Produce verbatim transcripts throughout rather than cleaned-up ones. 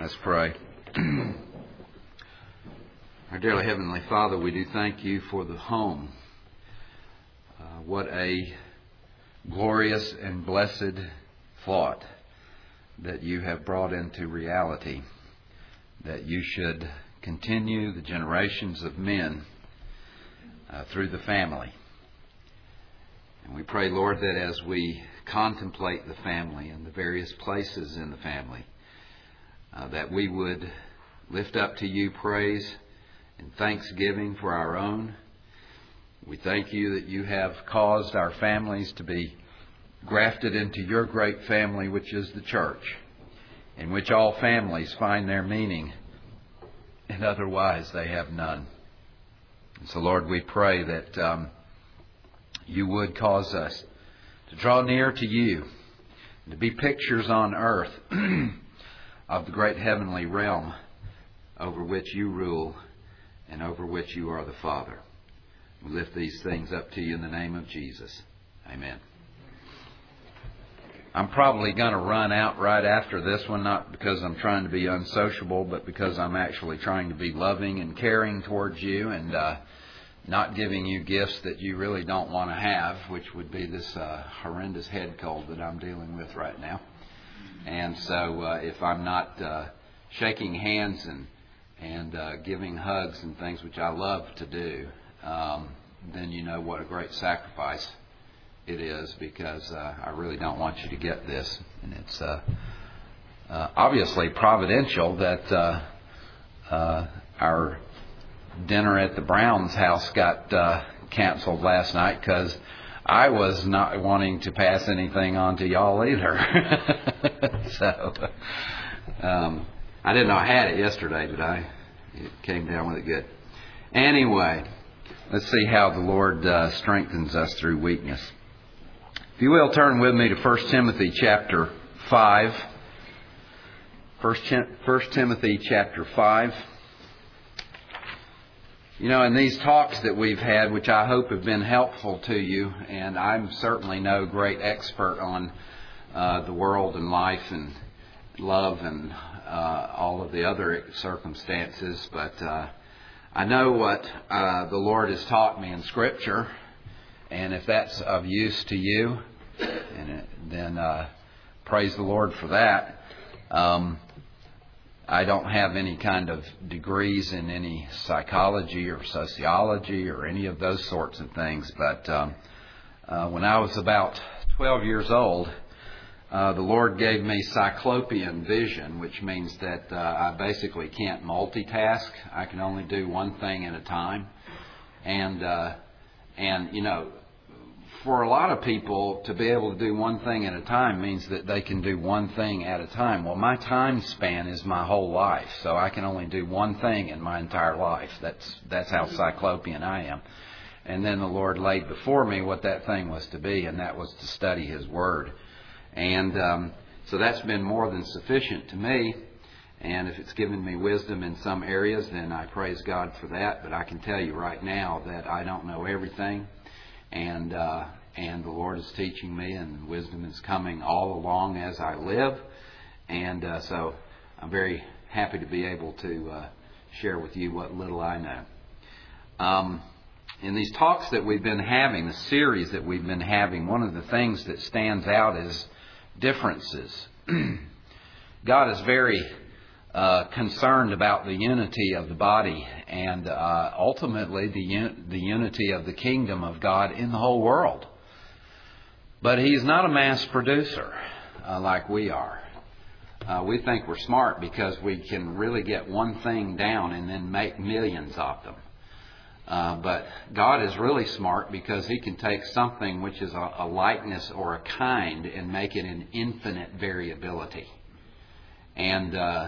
Let's pray. Our dearly Heavenly Father, we do thank you for the home. Uh, what a glorious and blessed thought that you have brought into reality, that you should continue the generations of men uh, through the family. And we pray, Lord, that as we contemplate the family and the various places in the family, uh, that we would lift up to you praise and thanksgiving for our own. We thank you that you have caused our families to be grafted into your great family, which is the church, in which all families find their meaning, and otherwise they have none. And so, Lord, we pray that um, you would cause us to draw near to you, and to be pictures on earth of the great heavenly realm over which you rule and over which you are the Father. We lift these things up to you in the name of Jesus. Amen. I'm probably going to run out right after this one, not because I'm trying to be unsociable, but because I'm actually trying to be loving and caring towards you, and uh, not giving you gifts that you really don't want to have, which would be this uh, horrendous head cold that I'm dealing with right now. And so uh, if I'm not uh, shaking hands and and uh, giving hugs and things, which I love to do, um, then you know what a great sacrifice it is, because uh, I really don't want you to get this. And it's uh, uh, obviously providential that uh, uh, our dinner at the Browns house got uh, canceled last night, because I was not wanting to pass anything on to y'all either. so um, I didn't know I had it yesterday, did I? It came down with it good. Anyway, let's see how the Lord uh, strengthens us through weakness. If you will, turn with me to First Timothy chapter five. First Timothy chapter five. You know, in these talks that we've had, which I hope have been helpful to you, and I'm certainly no great expert on uh, the world and life and love and uh, all of the other circumstances, but uh, I know what uh, the Lord has taught me in Scripture, and if that's of use to you, and it, then uh, praise the Lord for that. Um, I don't have any kind of degrees in any psychology or sociology or any of those sorts of things. But um, uh, when I was about twelve years old, uh, the Lord gave me cyclopean vision, which means that uh, I basically can't multitask. I can only do one thing at a time. And, uh, and you know, for a lot of people, to be able to do one thing at a time means that they can do one thing at a time. Well, my time span is my whole life, so I can only do one thing in my entire life. That's that's how cyclopean I am. And then the Lord laid before me what that thing was to be, and that was to study His Word. And um, so that's been more than sufficient to me. And if it's given me wisdom in some areas, then I praise God for that. But I can tell you right now that I don't know everything. And uh, and the Lord is teaching me, and wisdom is coming all along as I live. And uh, so I'm very happy to be able to uh, share with you what little I know. Um, in these talks that we've been having, the series that we've been having, one of the things that stands out is differences. God is very Uh, concerned about the unity of the body, and uh, ultimately the un- the unity of the kingdom of God in the whole world. But He's not a mass producer uh, like we are. Uh, we think we're smart because we can really get one thing down and then make millions of them. Uh, but God is really smart because He can take something which is a, a likeness or a kind and make it an infinite variability. And uh,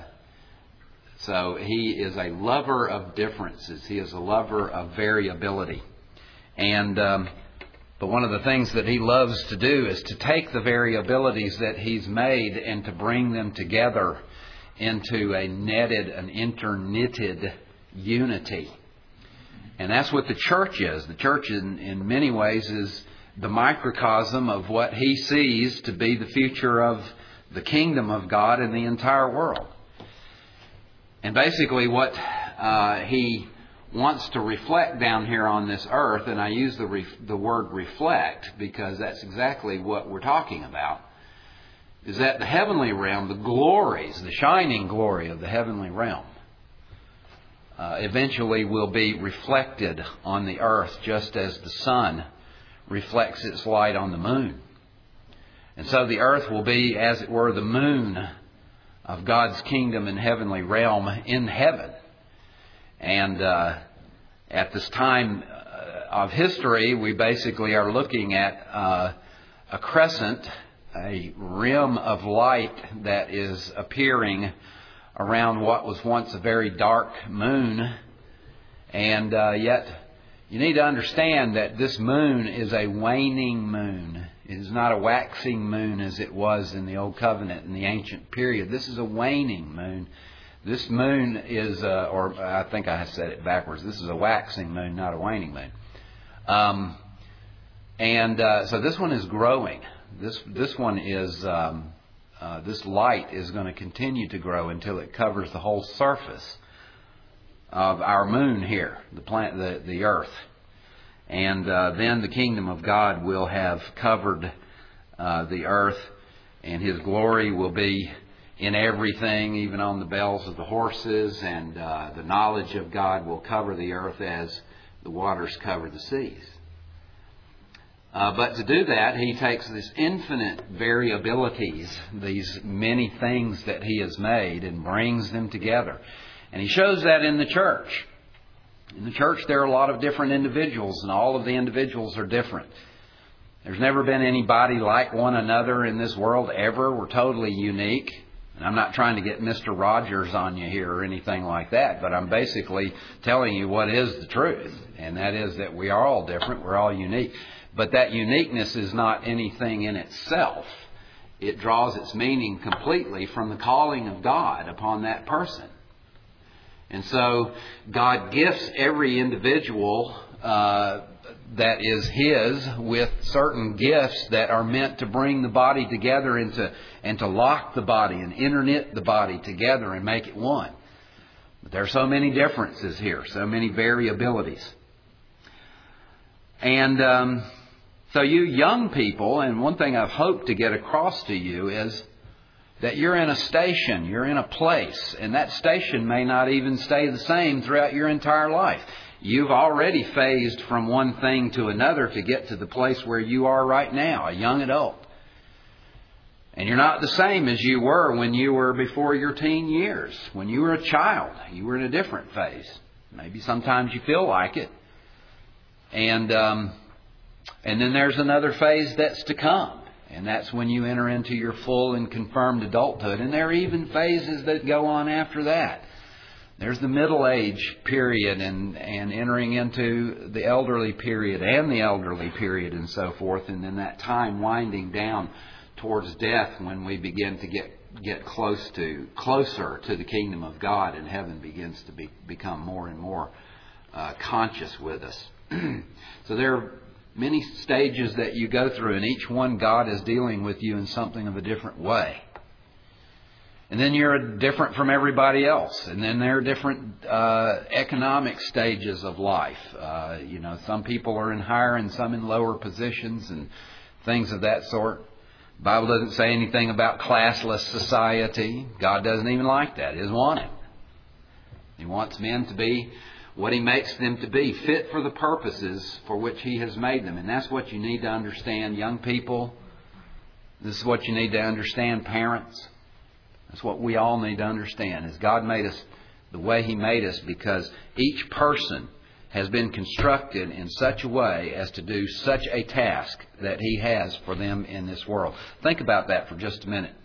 So He is a lover of differences. He is a lover of variability. And um, but one of the things that He loves to do is to take the variabilities that He's made and to bring them together into a netted, an interknitted unity. And that's what the church is. The church in, in many ways is the microcosm of what He sees to be the future of the kingdom of God in the entire world. And basically what uh, he wants to reflect down here on this earth, and I use the ref- the word reflect because that's exactly what we're talking about, is that the heavenly realm, the glories, the shining glory of the heavenly realm, uh, eventually will be reflected on the earth just as the sun reflects its light on the moon. And so the earth will be, as it were, the moon of God's kingdom and heavenly realm in heaven. And uh, at this time uh, of history, we basically are looking at uh, a crescent, a rim of light that is appearing around what was once a very dark moon. And uh, yet, you need to understand that this moon is a waning moon. It is not a waxing moon as it was in the Old Covenant in the ancient period. This is a waning moon. This moon is, uh, or I think I said it backwards. This is a waxing moon, not a waning moon. Um, and uh, so this one is growing. This this one is, um, uh, this light is going to continue to grow until it covers the whole surface of our moon here, the planet, the, the earth. And uh, then the kingdom of God will have covered uh, the earth, and His glory will be in everything, even on the bells of the horses, and uh, the knowledge of God will cover the earth as the waters cover the seas. Uh, but to do that, He takes this infinite variabilities, these many things that He has made, and brings them together. And He shows that in the church. In the church, there are a lot of different individuals, and all of the individuals are different. There's never been anybody like one another in this world ever. We're totally unique. And I'm not trying to get Mister Rogers on you here or anything like that, but I'm basically telling you what is the truth. And that is that we are all different. We're all unique. But that uniqueness is not anything in itself. It draws its meaning completely from the calling of God upon that person. And so God gifts every individual uh, that is His with certain gifts that are meant to bring the body together and to, and to lock the body and interknit the body together and make it one. But there are so many differences here, so many variabilities. And um, so you young people, and one thing I've hoped to get across to you is that you're in a station, you're in a place, and that station may not even stay the same throughout your entire life. You've already phased from one thing to another to get to the place where you are right now, a young adult. And you're not the same as you were when you were before your teen years. When you were a child, you were in a different phase. Maybe sometimes you feel like it. And, um, and then there's another phase that's to come. And that's when you enter into your full and confirmed adulthood. And there are even phases that go on after that. There's the middle age period and, and entering into the elderly period and the elderly period and so forth. And then that time winding down towards death when we begin to get, get close to, closer to the kingdom of God, and heaven begins to be, become more and more uh, conscious with us. So there are many stages that you go through, and each one God is dealing with you in something of a different way. And then you're different from everybody else. And then there are different uh, economic stages of life. Uh, you know, some people are in higher and some in lower positions and things of that sort. The Bible doesn't say anything about classless society. God doesn't even like that. He doesn't want it. He wants men to be what He makes them to be, fit for the purposes for which He has made them. And that's what you need to understand, young people. This is what you need to understand, parents. That's what we all need to understand, is God made us the way He made us because each person has been constructed in such a way as to do such a task that He has for them in this world. Think about that for just a minute.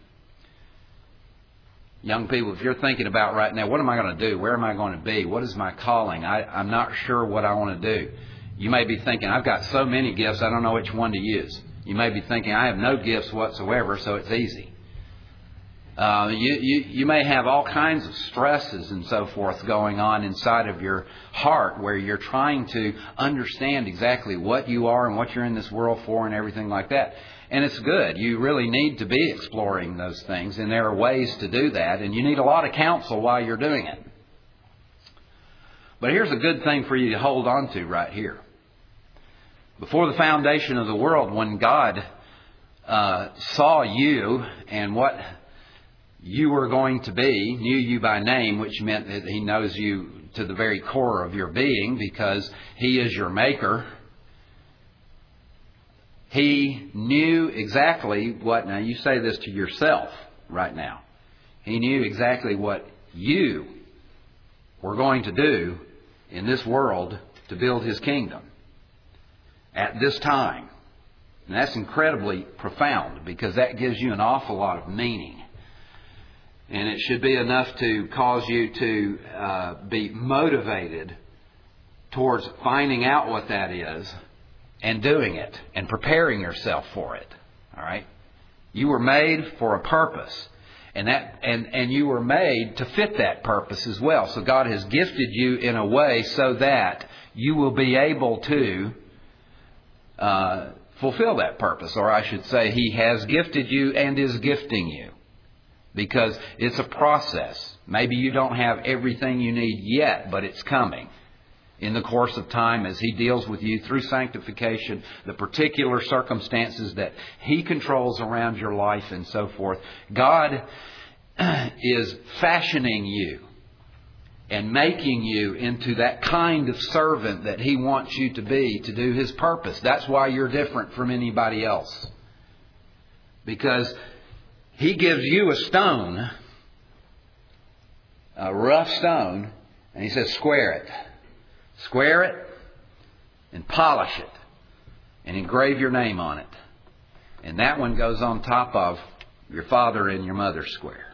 Young people, if you're thinking about right now, what am I going to do? Where am I going to be? What is my calling? I, I'm not sure what I want to do. You may be thinking, I've got so many gifts, I don't know which one to use. You may be thinking, I have no gifts whatsoever, so it's easy. Uh, you, you, you may have all kinds of stresses and so forth going on inside of your heart where you're trying to understand exactly what you are and what you're in this world for and everything like that. And it's good. You really need to be exploring those things, and there are ways to do that, and you need a lot of counsel while you're doing it. But here's a good thing for you to hold on to right here. Before the foundation of the world, when God uh, saw you and what you were going to be, knew you by name, which meant that He knows you to the very core of your being because He is your maker. He knew exactly what, now you say this to yourself right now. He knew exactly what you were going to do in this world to build His kingdom at this time. And that's incredibly profound because that gives you an awful lot of meaning. And it should be enough to cause you to uh, be motivated towards finding out what that is and doing it and preparing yourself for it. All right? You were made for a purpose. And that and, and you were made to fit that purpose as well. So God has gifted you in a way so that you will be able to uh, fulfill that purpose. Or I should say, He has gifted you and is gifting you. Because it's a process. Maybe you don't have everything you need yet, but it's coming. In the course of time, as He deals with you through sanctification, the particular circumstances that He controls around your life and so forth, God is fashioning you and making you into that kind of servant that He wants you to be to do His purpose. That's why you're different from anybody else. Because He gives you a stone, a rough stone, and He says, square it. Square it and polish it and engrave your name on it. And that one goes on top of your father and your mother's square.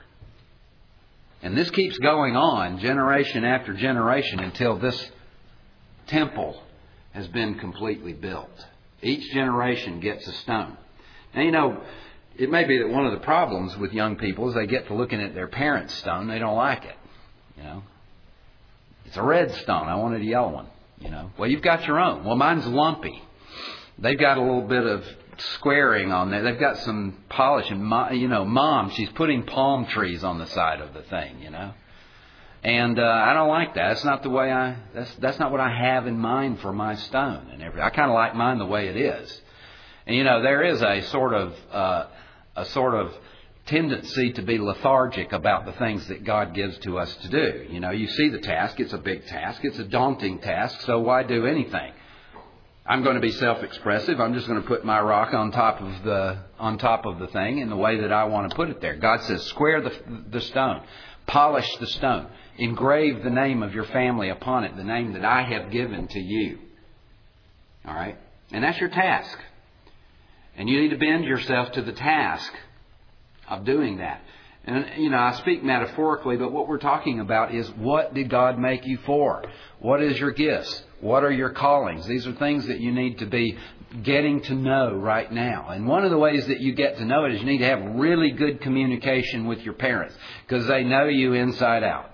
And this keeps going on generation after generation until this temple has been completely built. Each generation gets a stone. Now, you know, it may be that one of the problems with young people is they get to looking at their parents' stone. They don't like it, you know. It's a red stone. I wanted a yellow one, you know. Well, you've got your own. Well, mine's lumpy. They've got a little bit of squaring on there. They've got some polish. And, you know, Mom, she's putting palm trees on the side of the thing, you know. And uh, I don't like that. That's not the way I, that's that's not what I have in mind for my stone and everything. I kind of like mine the way it is. And, you know, there is a sort of, uh, a sort of, tendency to be lethargic about the things that God gives to us to do. You know, you see the task. It's a big task. It's a daunting task. So why do anything? I'm going to be self-expressive. I'm just going to put my rock on top of the on top of the thing in the way that I want to put it there. God says, square the the stone, polish the stone, engrave the name of your family upon it, the name that I have given to you. All right, and that's your task. And you need to bend yourself to the task of doing that. And, you know, I speak metaphorically, but what we're talking about is what did God make you for? What is your gifts? What are your callings? These are things that you need to be getting to know right now. And one of the ways that you get to know it is you need to have really good communication with your parents because they know you inside out.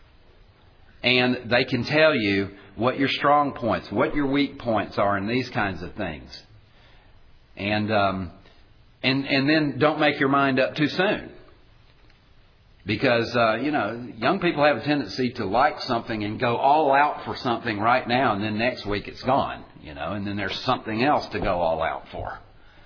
And they can tell you what your strong points, what your weak points are, and these kinds of things. And, um, And and then don't make your mind up too soon. Because, uh, you know, young people have a tendency to like something and go all out for something right now. And then next week it's gone, you know, and then there's something else to go all out for.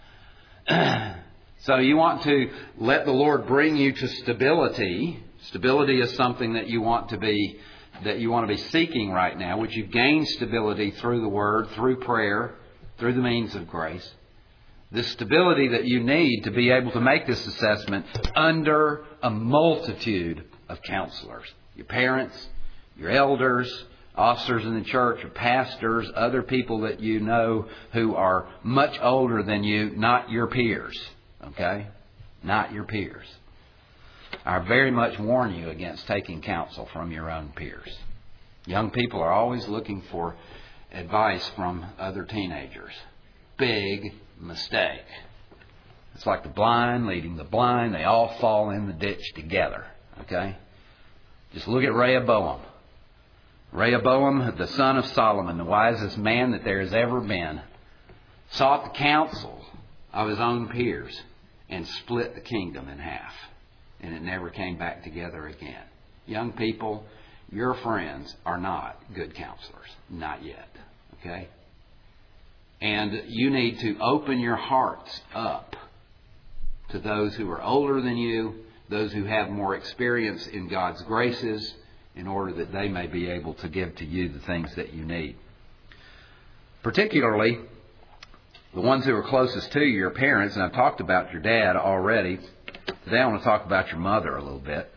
So you want to let the Lord bring you to stability. Stability is something that you want to be, that you want to be seeking right now. Would you gain stability through the Word, through prayer, through the means of grace? The stability that you need to be able to make this assessment under a multitude of counselors. Your parents, your elders, officers in the church, or pastors, other people that you know who are much older than you, not your peers. Okay? Not your peers. I very much warn you against taking counsel from your own peers. Young people are always looking for advice from other teenagers. Big mistake. It's like the blind leading the blind. They all fall in the ditch together. Okay? Just look at Rehoboam. Rehoboam, the son of Solomon, the wisest man that there has ever been, sought the counsel of his own peers and split the kingdom in half. And it never came back together again. Young people, your friends are not good counselors. Not yet. Okay? And you need to open your hearts up to those who are older than you, those who have more experience in God's graces, in order that they may be able to give to you the things that you need. Particularly, the ones who are closest to you, your parents, and I've talked about your dad already. Today I want to talk about your mother a little bit.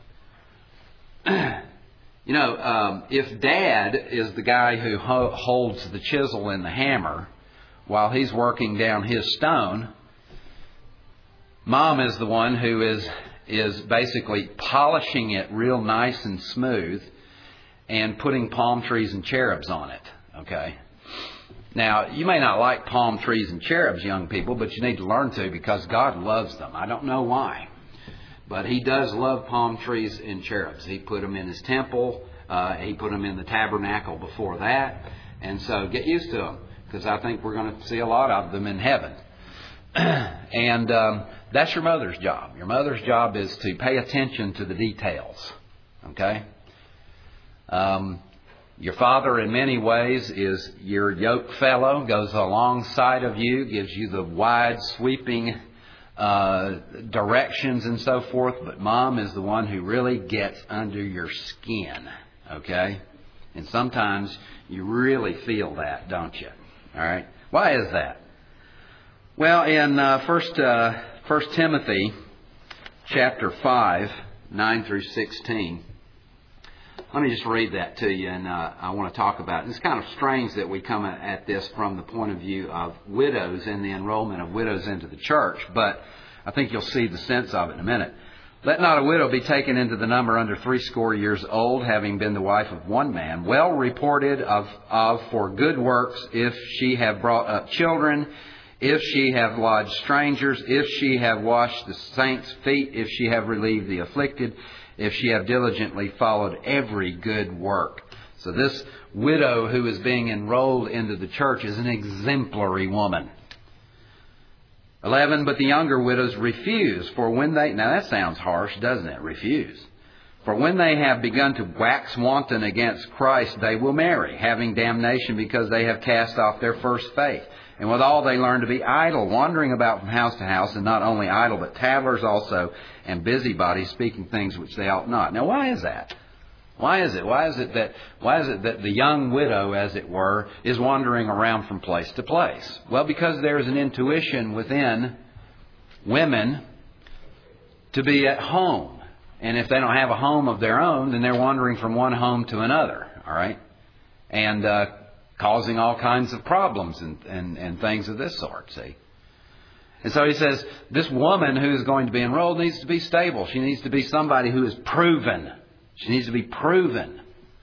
You know, um, if Dad is the guy who ho- holds the chisel and the hammer while he's working down his stone, Mom is the one who is is basically polishing it real nice and smooth and putting palm trees and cherubs on it. Okay? Now, you may not like palm trees and cherubs, young people, but you need to learn to, because God loves them. I don't know why, but He does love palm trees and cherubs. He put them in His temple. Uh, he put them in the tabernacle before that. And so get used to them, because I think we're going to see a lot of them in heaven. And um, that's your mother's job. Your mother's job is to pay attention to the details. Okay? Um, your father, in many ways, is your yoke fellow, goes alongside of you, gives you the wide, sweeping uh, directions and so forth. But Mom is the one who really gets under your skin. Okay? And sometimes you really feel that, don't you? All right? Why is that? Well, in uh, First uh, First Timothy chapter five, nine through sixteen, let me just read that to you, and uh, I want to talk about it. It's kind of strange that we come at this from the point of view of widows and the enrollment of widows into the church, but I think you'll see the sense of it in a minute. Let not a widow be taken into the number under threescore years old, having been the wife of one man, well reported of, of for good works, if she have brought up children, if she have lodged strangers, if she have washed the saints' feet, if she have relieved the afflicted, if she have diligently followed every good work. So this widow who is being enrolled into the church is an exemplary woman. eleven, but the younger widows refuse, for when they... Now that sounds harsh, doesn't it? Refuse. For when they have begun to wax wanton against Christ, they will marry, having damnation because they have cast off their first faith. And withal they learn to be idle, wandering about from house to house, and not only idle, but tattlers also, and busybodies, speaking things which they ought not. Now, why is that? Why is it? Why is it that why is it that the young widow, as it were, is wandering around from place to place? Well, because there is an intuition within women to be at home. And if they don't have a home of their own, then they're wandering from one home to another. All right? And uh causing all kinds of problems and, and, and things of this sort, see. And so he says, this woman who is going to be enrolled needs to be stable. She needs to be somebody who is proven. She needs to be proven.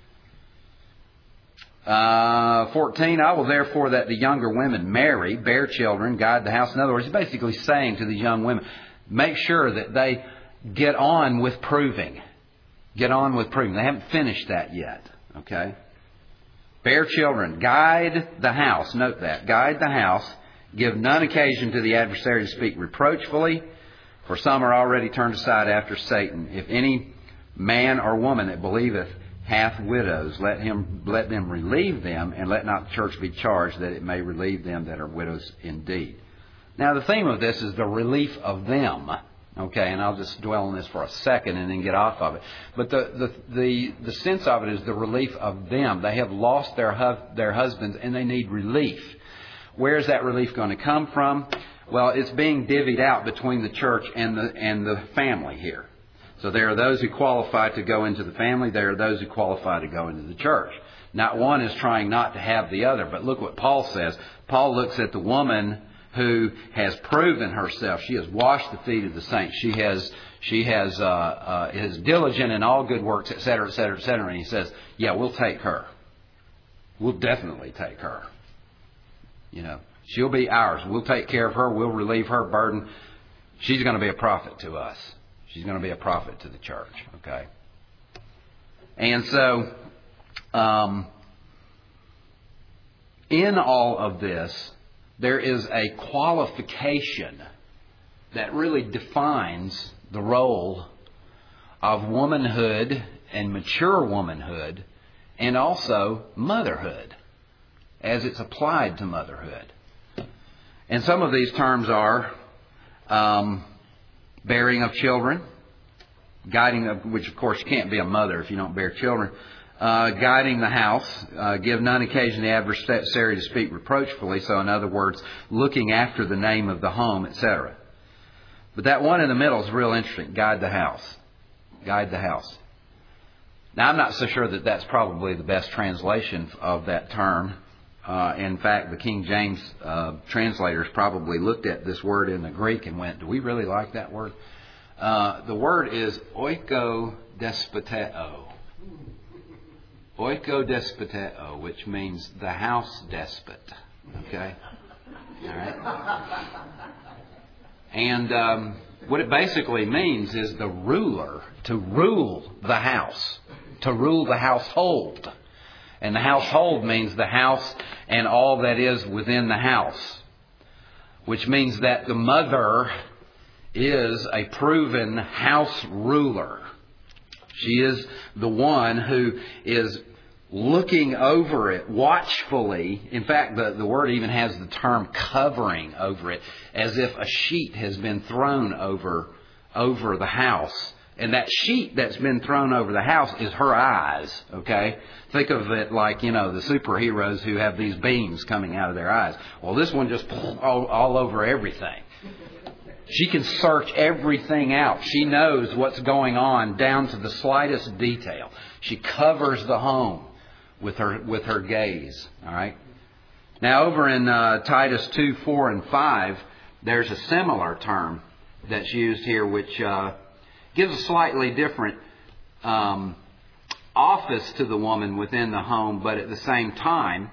Uh, fourteen, I will therefore that the younger women marry, bear children, guide the house. In other words, he's basically saying to the young women, make sure that they get on with proving. Get on with proving. They haven't finished that yet, okay? Bear children, guide the house. Note that. Guide the house. Give none occasion to the adversary to speak reproachfully, for some are already turned aside after Satan. If any man or woman that believeth hath widows, let him let them relieve them, and let not the church be charged, that it may relieve them that are widows indeed. Now the theme of this is the relief of them. Okay, and I'll just dwell on this for a second and then get off of it. But the the the, the sense of it is the relief of them. They have lost their hu- their husbands and they need relief. Where is that relief going to come from? Well, it's being divvied out between the church and the and the family here. So there are those who qualify to go into the family. There are those who qualify to go into the church. Not one is trying not to have the other. But look what Paul says. Paul looks at the woman who has proven herself. She has washed the feet of the saints. She has she has uh, uh, is diligent in all good works, et cetera, et cetera, et cetera. And he says, yeah, we'll take her. We'll definitely take her. You know, she'll be ours. We'll take care of her. We'll relieve her burden. She's going to be a profit to us. She's going to be a profit to the church. Okay. And so, um, in all of this, there is a qualification that really defines the role of womanhood and mature womanhood, and also motherhood, as it's applied to motherhood. And some of these terms are um, bearing of children, guiding of, which of course you can't be a mother if you don't bear children, uh, guiding the house, uh, give none occasion the adversary to speak reproachfully, so in other words, looking after the name of the home, et cetera. But that one in the middle is real interesting, guide the house. Guide the house. Now, I'm not so sure that that's probably the best translation of that term. Uh, in fact, the King James uh, translators probably looked at this word in the Greek and went, do we really like that word? Uh, the word is oikodespoteo. Oikodespoteo, which means the house despot. Okay? All right? And um, what it basically means is the ruler, to rule the house, to rule the household. And the household means the house and all that is within the house, which means that the mother is a proven house ruler. She is the one who is looking over it watchfully. In fact, the, the word even has the term covering over it, as if a sheet has been thrown over, over the house. And that sheet that's been thrown over the house is her eyes, okay? Think of it like, you know, the superheroes who have these beams coming out of their eyes. Well, this one just all, all over everything. She can search everything out. She knows what's going on down to the slightest detail. She covers the home with her with her gaze. All right. Now, over in uh, Titus two, four, and five, there's a similar term that's used here, which uh, gives a slightly different um, office to the woman within the home, but at the same time,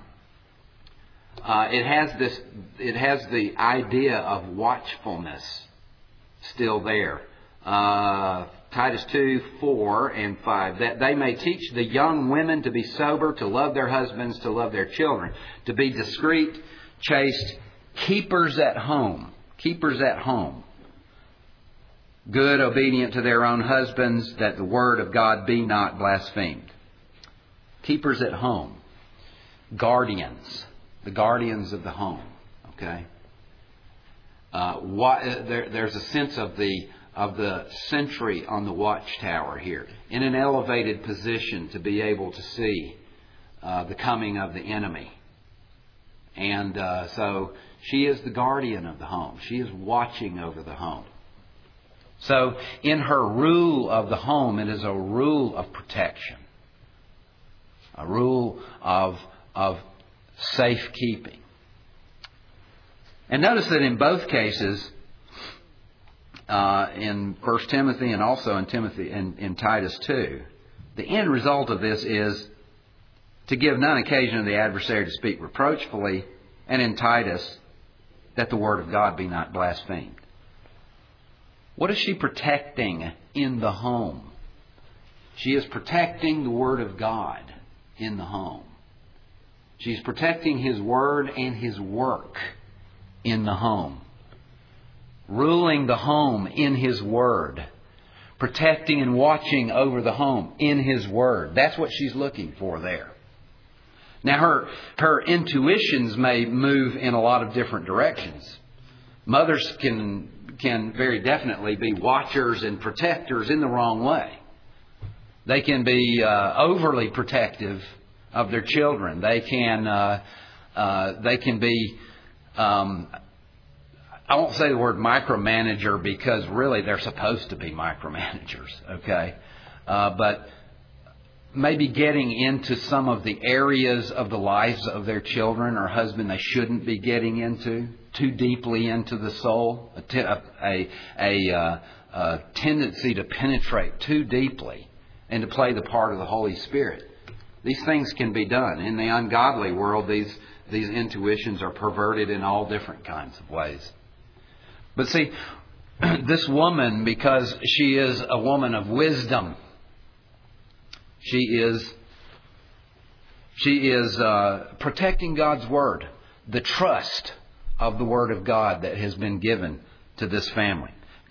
uh, it has this. It has the idea of watchfulness still there. Uh, Titus two, four, and five. That they may teach the young women to be sober, to love their husbands, to love their children, to be discreet, chaste, keepers at home. Keepers at home. Good, obedient to their own husbands, that the word of God be not blasphemed. Keepers at home. Guardians. The guardians of the home. Okay? Uh, what, there, there's a sense of the of the sentry on the watchtower here, in an elevated position to be able to see uh, the coming of the enemy. And uh, so she is the guardian of the home. She is watching over the home. So in her rule of the home, it is a rule of protection, a rule of of safekeeping. And notice that in both cases, uh, in First Timothy and also in Timothy and in, in Titus two, the end result of this is to give none occasion to the adversary to speak reproachfully, and in Titus, that the word of God be not blasphemed. What is she protecting in the home? She is protecting the word of God in the home. She's protecting His word and His work in the home. Ruling the home in His word. Protecting and watching over the home in His word. That's what she's looking for there. Now her, her intuitions may move in a lot of different directions. Mothers can, can very definitely be watchers and protectors in the wrong way. They can be uh, overly protective of their children. They can, uh, uh, they can be... Um, I won't say the word micromanager because really they're supposed to be micromanagers, okay? Uh, but maybe getting into some of the areas of the lives of their children or husband they shouldn't be getting into, too deeply into the soul, a, t- a, a, a, uh, a tendency to penetrate too deeply and to play the part of the Holy Spirit. These things can be done. In the ungodly world, these These intuitions are perverted in all different kinds of ways. But see, this woman, because she is a woman of wisdom, she is she is uh, protecting God's word, the trust of the word of God that has been given to this family.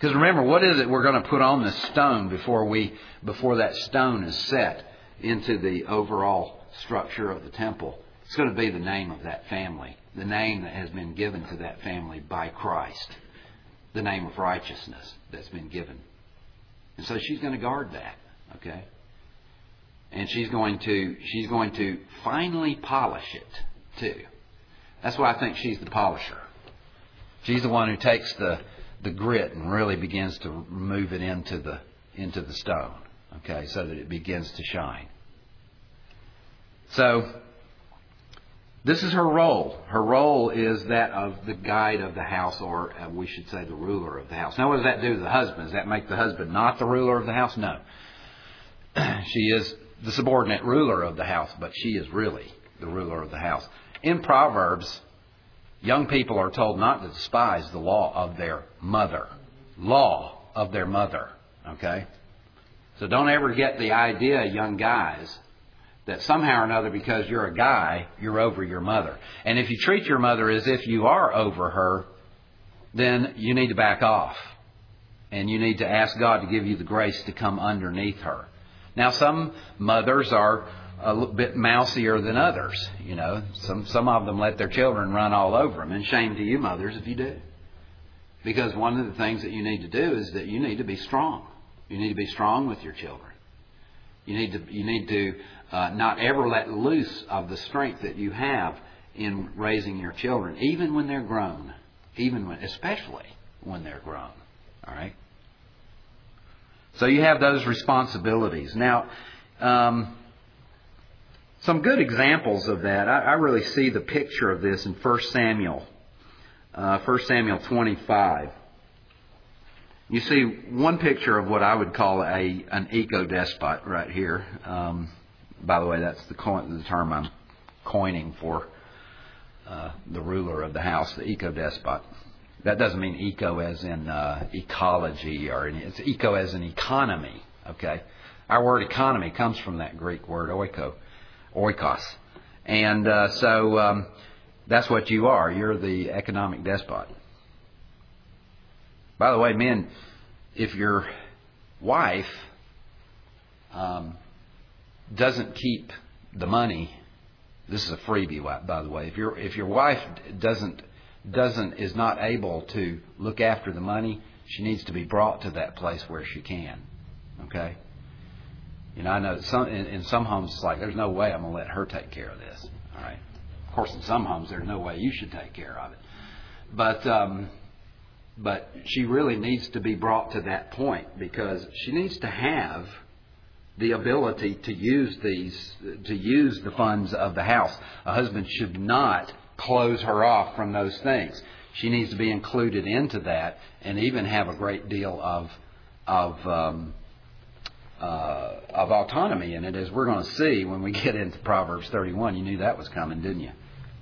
Because remember, what is it we're going to put on the stone before we before that stone is set into the overall structure of the temple? It's going to be the name of that family, the name that has been given to that family by Christ, the name of righteousness that's been given. And so she's going to guard that, okay? And she's going to she's going to finally polish it too. That's why I think she's the polisher. She's the one who takes the the grit and really begins to move it into the into the stone, okay, so that it begins to shine. So this is her role. Her role is that of the guide of the house, or uh, we should say the ruler of the house. Now, what does that do to the husband? Does that make the husband not the ruler of the house? No. She is the subordinate ruler of the house, but she is really the ruler of the house. In Proverbs, young people are told not to despise the law of their mother. Law of their mother. Okay? So don't ever get the idea, young guys, that somehow or another, because you're a guy, you're over your mother. And if you treat your mother as if you are over her, then you need to back off. And you need to ask God to give you the grace to come underneath her. Now, some mothers are a little bit mousier than others. You know, some some of them let their children run all over them. And shame to you mothers if you do. Because one of the things that you need to do is that you need to be strong. You need to be strong with your children. You need to you need to uh, not ever let loose of the strength that you have in raising your children, even when they're grown, even when, especially when they're grown. All right. So you have those responsibilities. Now, um, some good examples of that. I, I really see the picture of this in First Samuel, uh, First Samuel twenty-five. You see one picture of what I would call a an eco-despot right here. Um, by the way, that's the, coin, the term I'm coining for uh, the ruler of the house, the eco-despot. That doesn't mean eco as in uh, ecology, or any, it's eco as in economy. Okay, our word economy comes from that Greek word oiko, oikos, and uh, so um, that's what you are. You're the economic despot. By the way, men, if your wife um, doesn't keep the money, this is a freebie, by the way. If your if your wife doesn't doesn't is not able to look after the money, she needs to be brought to that place where she can. Okay. You know, I know some in, in some homes it's like there's no way I'm going to let her take care of this. All right. Of course, in some homes there's no way you should take care of it. But um, but she really needs to be brought to that point, because she needs to have the ability to use these to use the funds of the house. A husband should not close her off from those things. She needs to be included into that, and even have a great deal of of um, uh, of autonomy in it, as we're going to see when we get into Proverbs thirty-one. You knew that was coming, didn't you?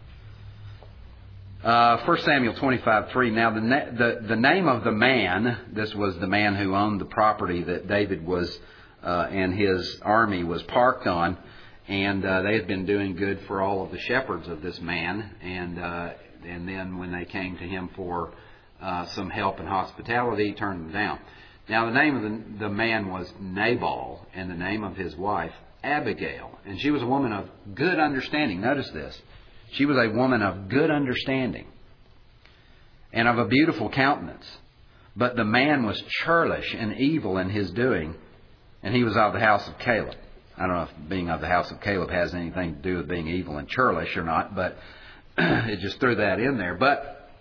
Uh, First Samuel twenty-five three. Now the, na- the the name of the man, this was the man who owned the property that David was uh, and his army was parked on. And uh, they had been doing good for all of the shepherds of this man. And uh, and then when they came to him for uh, some help and hospitality, he turned them down. Now the name of the, the man was Nabal, and the name of his wife Abigail. And she was a woman of good understanding. Notice this. She was a woman of good understanding and of a beautiful countenance. But the man was churlish and evil in his doing, and he was of the house of Caleb. I don't know if being of the house of Caleb has anything to do with being evil and churlish or not, but it just threw that in there. But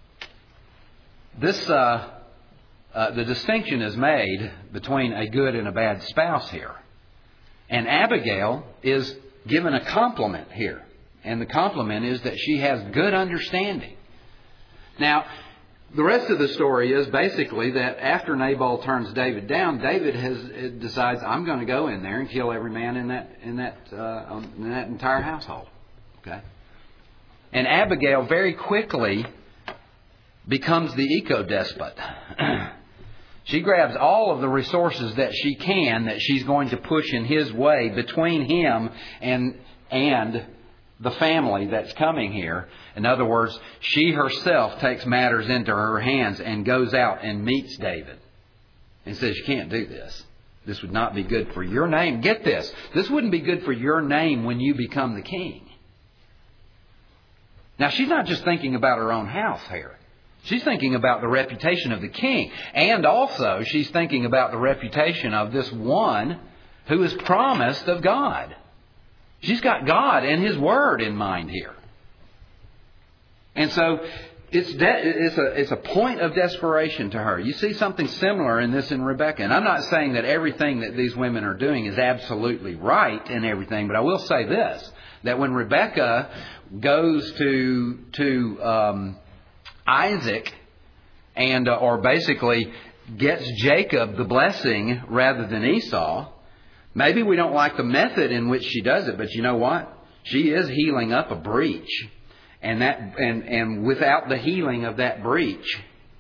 this, uh, uh, the distinction is made between a good and a bad spouse here. And Abigail is given a compliment here. And the compliment is that she has good understanding. Now, the rest of the story is basically that after Nabal turns David down, David has decides, I'm going to go in there and kill every man in that in that uh, in that entire household. Okay, and Abigail very quickly becomes the eco-despot. She grabs all of the resources that she can that she's going to push in his way between him and and the family that's coming here. In other words, she herself takes matters into her hands and goes out and meets David and says, you can't do this. This would not be good for your name. Get this. This wouldn't be good for your name when you become the king. Now, she's not just thinking about her own house here. She's thinking about the reputation of the king. And also, she's thinking about the reputation of this one who is promised of God. She's got God and His Word in mind here. And so, It's de- it's a it's a point of desperation to her. You see something similar in this in Rebecca. And I'm not saying that everything that these women are doing is absolutely right and everything, but I will say this, that when Rebecca goes to to um, Isaac and uh, or basically gets Jacob the blessing rather than Esau, maybe we don't like the method in which she does it, but you know what? She is healing up a breach. And that and, and without the healing of that breach,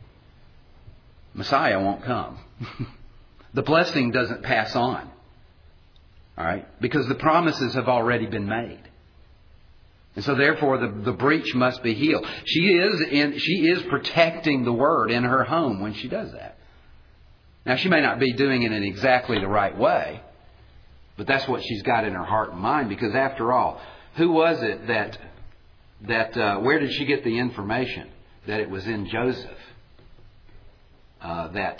Messiah won't come. The blessing doesn't pass on. All right? Because the promises have already been made. And so therefore the, the breach must be healed. She is in she is protecting the word in her home when she does that. Now she may not be doing it in exactly the right way, but that's what she's got in her heart and mind, because after all, who was it that That uh, where did she get the information that it was in Joseph uh, that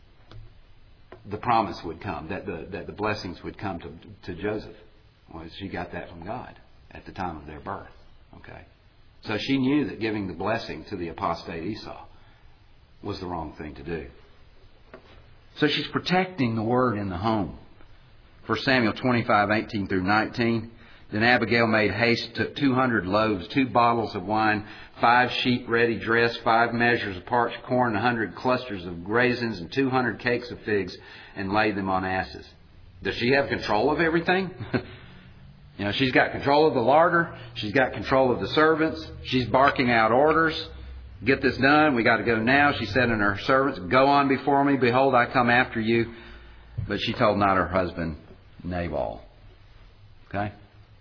the promise would come, that the that the blessings would come to to Joseph? Well, she got that from God at the time of their birth. Okay, so she knew that giving the blessing to the apostate Esau was the wrong thing to do. So she's protecting the word in the home. First Samuel twenty-five, eighteen through nineteen. Then Abigail made haste, took two hundred loaves, two bottles of wine, five sheep ready dressed, five measures of parched corn, a hundred clusters of raisins, and two hundred cakes of figs, and laid them on asses. Does she have control of everything? You know, she's got control of the larder. She's got control of the servants. She's barking out orders. Get this done. We got to go now. She said unto her servants, go on before me. Behold, I come after you. But she told not her husband, Nabal. Okay?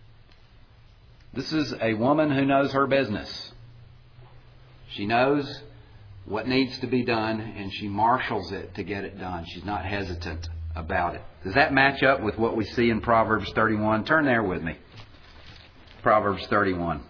This is a woman who knows her business. She knows what needs to be done, and she marshals it to get it done. She's not hesitant about it. Does that match up with what we see in Proverbs thirty-one? Turn there with me. Proverbs thirty-one.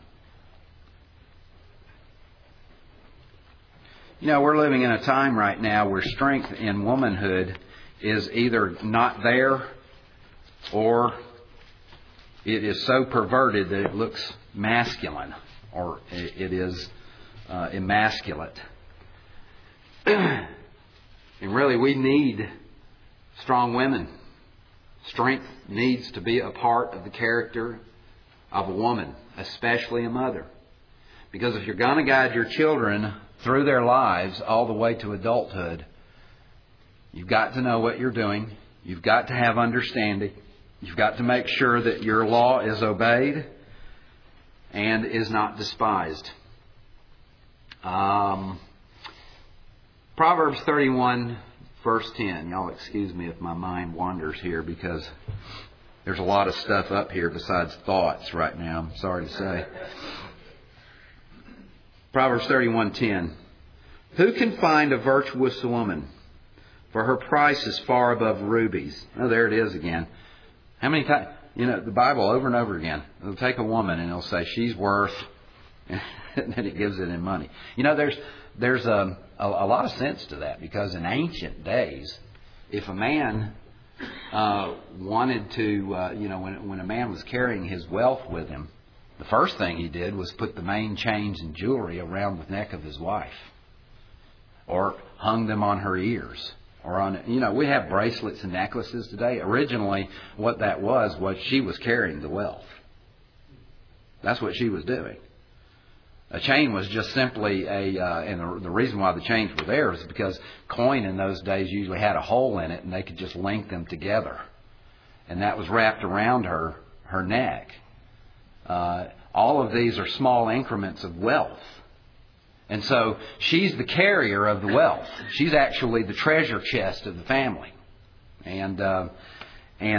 You know, we're living in a time right now where strength in womanhood is either not there, or it is so perverted that it looks masculine, or it is uh, emasculate. And really, we need strong women. Strength needs to be a part of the character of a woman, especially a mother. Because if you're going to guide your children through their lives all the way to adulthood, you've got to know what you're doing. You've got to have understanding. You've got to make sure that your law is obeyed and is not despised. Um, Proverbs thirty-one, verse ten. Y'all excuse me if my mind wanders here, because there's a lot of stuff up here besides thoughts right now, I'm sorry to say. Proverbs thirty-one ten. Who can find a virtuous woman? For her price is far above rubies. Oh, there it is again. How many times, you know, the Bible over and over again, it'll take a woman and it'll say she's worth, and then it gives it in money. You know, there's there's a, a, a lot of sense to that, because in ancient days, if a man uh, wanted to, uh, you know, when when a man was carrying his wealth with him, the first thing he did was put the main chains and jewelry around the neck of his wife, or hung them on her ears. Or on, you know, we have bracelets and necklaces today. Originally, what that was, was she was carrying the wealth. That's what she was doing. A chain was just simply a, uh, and the, the reason why the chains were there is because coin in those days usually had a hole in it, and they could just link them together. And that was wrapped around her, her neck. Uh, all of these are small increments of wealth. And so she's the carrier of the wealth. She's actually the treasure chest of the family. And uh, and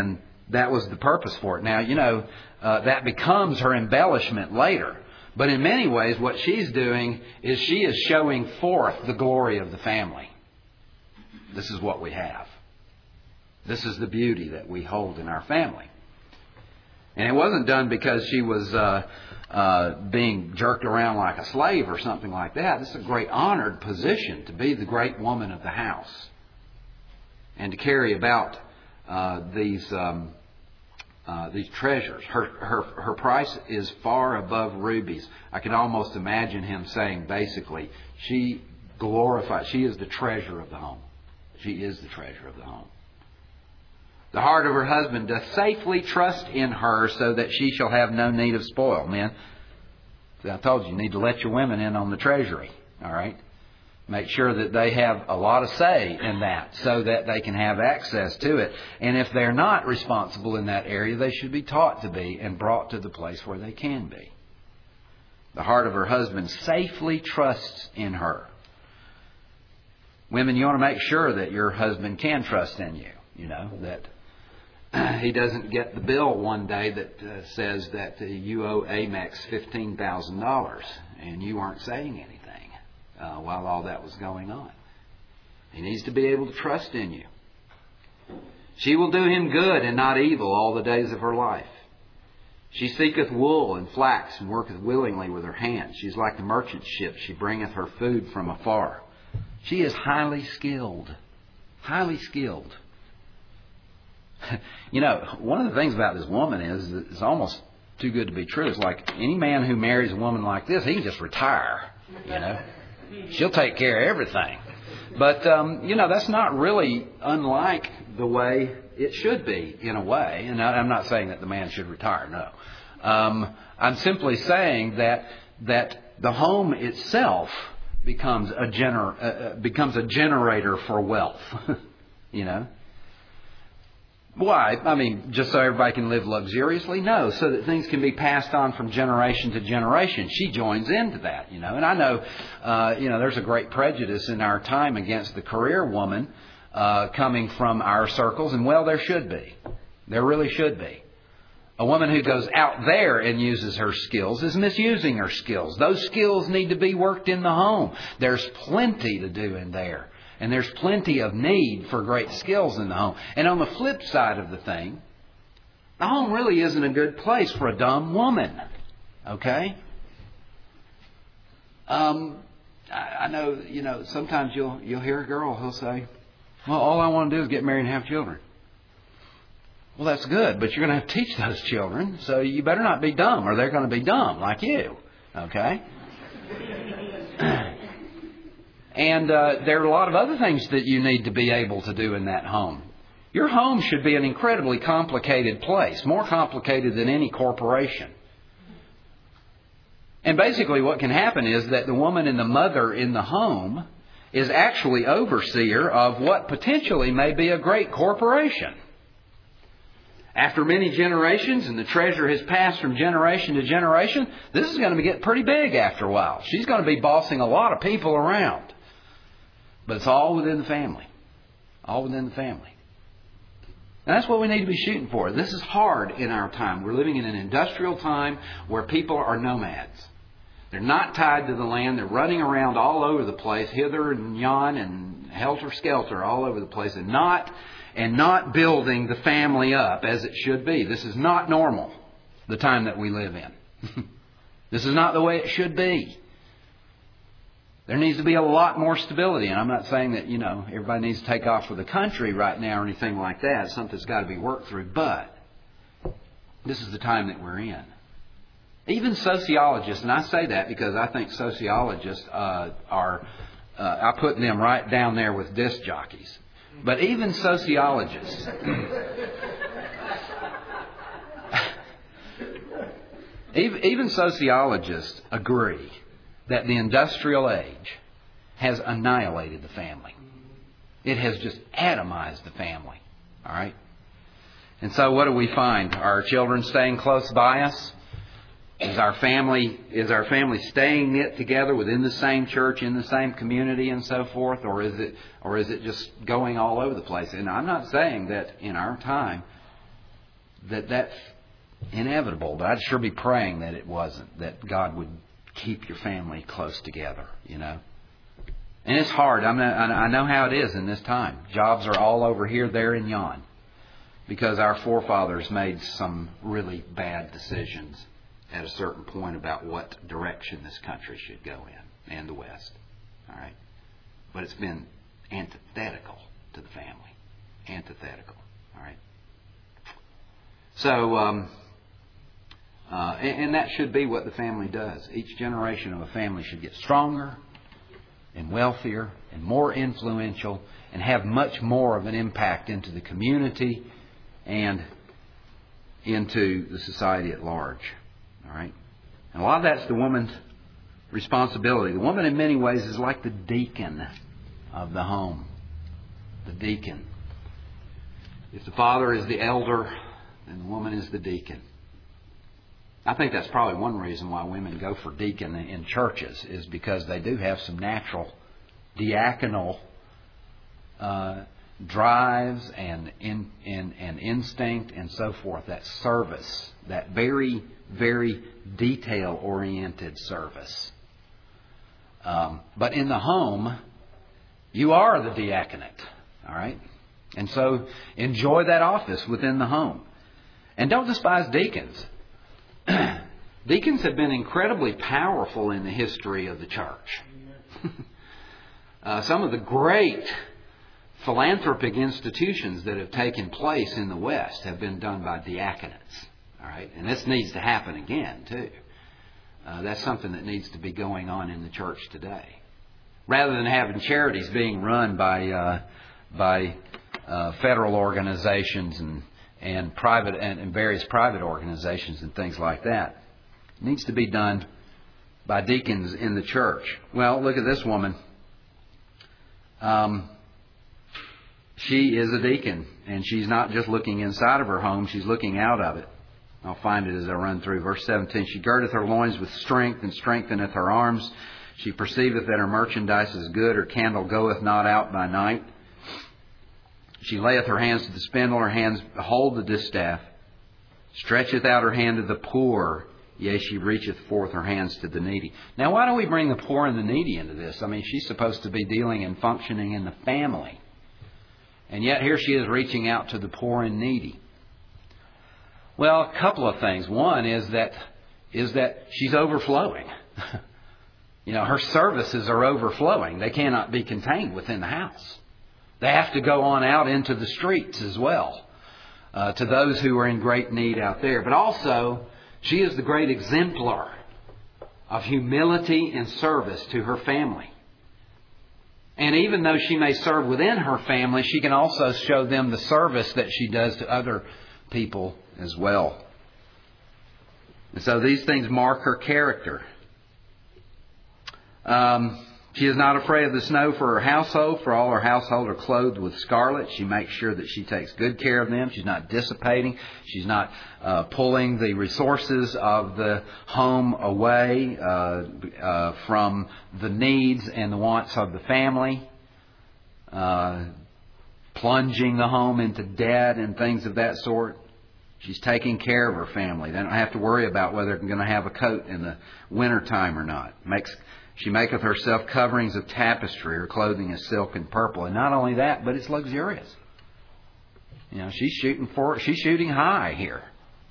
that was the purpose for it. Now, you know, uh, that becomes her embellishment later. But in many ways, what she's doing is she is showing forth the glory of the family. This is what we have. This is the beauty that we hold in our family. And it wasn't done because she was uh, uh, being jerked around like a slave or something like that. This is a great honored position to be the great woman of the house and to carry about uh, these um, uh, these treasures. Her her her price is far above rubies. I can almost imagine him saying, basically, she glorifies. She is the treasure of the home. She is the treasure of the home. The heart of her husband doth safely trust in her, so that she shall have no need of spoil. Men, I told you, you need to let your women in on the treasury. All right? Make sure that they have a lot of say in that, so that they can have access to it. And if they're not responsible in that area, they should be taught to be and brought to the place where they can be. The heart of her husband safely trusts in her. Women, you want to make sure that your husband can trust in you. You know, that he doesn't get the bill one day that uh, says that uh, you owe Amex fifteen thousand dollars and you aren't saying anything uh, while all that was going on. He needs to be able to trust in you. She will do him good and not evil all the days of her life. She seeketh wool and flax and worketh willingly with her hands. She is like the merchant ship. She bringeth her food from afar. She is highly skilled. Highly skilled. You know, one of the things about this woman is that it's almost too good to be true. It's like any man who marries a woman like this, he can just retire. You know, she'll take care of everything. But, um, you know, that's not really unlike the way it should be in a way. And I'm not saying that the man should retire, no. Um, I'm simply saying that that the home itself becomes a gener- uh, becomes a generator for wealth. You know. Why? I mean, just so everybody can live luxuriously? No, so that things can be passed on from generation to generation. She joins into that, you know. And I know, uh, you know, there's a great prejudice in our time against the career woman uh, coming from our circles. And, well, there should be. There really should be. A woman who goes out there and uses her skills is misusing her skills. Those skills need to be worked in the home. There's plenty to do in there. And there's plenty of need for great skills in the home. And on the flip side of the thing, the home really isn't a good place for a dumb woman. Okay? Um, I, I know, you know, sometimes you'll you'll hear a girl who'll say, well, all I want to do is get married and have children. Well, that's good, but you're going to have to teach those children, so you better not be dumb, or they're going to be dumb like you. Okay? And uh, there are a lot of other things that you need to be able to do in that home. Your home should be an incredibly complicated place, more complicated than any corporation. And basically what can happen is that the woman and the mother in the home is actually overseer of what potentially may be a great corporation. After many generations, and the treasure has passed from generation to generation, this is going to get pretty big after a while. She's going to be bossing a lot of people around. But it's all within the family. All within the family. And that's what we need to be shooting for. This is hard in our time. We're living in an industrial time where people are nomads. They're not tied to the land. They're running around all over the place, hither and yon and helter-skelter all over the place, and not and not building the family up as it should be. This is not normal, the time that we live in. This is not the way it should be. There needs to be a lot more stability. And I'm not saying that, you know, everybody needs to take off for the country right now or anything like that. It's something that's got to be worked through. But this is the time that we're in. Even sociologists, and I say that because I think sociologists uh, are, uh, I put them right down there with disc jockeys. But even sociologists, even, even sociologists agree that the industrial age has annihilated the family. It has just atomized the family. All right? And so what do we find? Are our children staying close by us? Is our family is our family staying knit together within the same church, in the same community, and so forth, or is it or is it just going all over the place? And I'm not saying that in our time that that's inevitable. But I'd sure be praying that it wasn't, that God would keep your family close together, you know. And it's hard. I'm not, I know how it is in this time. Jobs are all over here, there, and yon. Because our forefathers made some really bad decisions at a certain point about what direction this country should go in, and the West. All right? But it's been antithetical to the family. Antithetical. All right? So, um, uh, and, and that should be what the family does. Each generation of a family should get stronger and wealthier and more influential and have much more of an impact into the community and into the society at large. All right? And a lot of that's the woman's responsibility. The woman in many ways is like the deacon of the home. The deacon. If the father is the elder, then the woman is the deacon. I think that's probably one reason why women go for deacon in churches, is because they do have some natural diaconal uh, drives and, in, in, and instinct and so forth. That service, that very, very detail-oriented service. Um, but in the home, you are the diaconate. All right? And so enjoy that office within the home. And don't despise deacons. Deacons have been incredibly powerful in the history of the church. uh, some of the great philanthropic institutions that have taken place in the West have been done by diaconates. All right? And this needs to happen again, too. Uh, that's something that needs to be going on in the church today. Rather than having charities being run by uh, by uh, federal organizations and and private and, and various private organizations and things like that, it needs to be done by deacons in the church. Well, look at this woman. Um, she is a deacon, and she's not just looking inside of her home; she's looking out of it. I'll find it as I run through verse seventeen. She girdeth her loins with strength, and strengtheneth her arms. She perceiveth that her merchandise is good; her candle goeth not out by night. She layeth her hands to the spindle, her hands hold the distaff. Stretcheth out her hand to the poor, yea, she reacheth forth her hands to the needy. Now, why don't we bring the poor and the needy into this? I mean, she's supposed to be dealing and functioning in the family. And yet here she is reaching out to the poor and needy. Well, a couple of things. One is that is that she's overflowing. You know, her services are overflowing. They cannot be contained within the house. They have to go on out into the streets as well, uh, to those who are in great need out there. But also, she is the great exemplar of humility and service to her family. And even though she may serve within her family, she can also show them the service that she does to other people as well. And so these things mark her character. Um, she is not afraid of the snow for her household, for all her household are clothed with scarlet. She makes sure that she takes good care of them. She's not dissipating. She's not uh, pulling the resources of the home away uh, uh, from the needs and the wants of the family. Uh, plunging the home into debt and things of that sort. She's taking care of her family. They don't have to worry about whether they're going to have a coat in the winter time or not. Makes She maketh herself coverings of tapestry. Her clothing is silk and purple. And not only that, but it's luxurious. You know, she's shooting for she's shooting high here.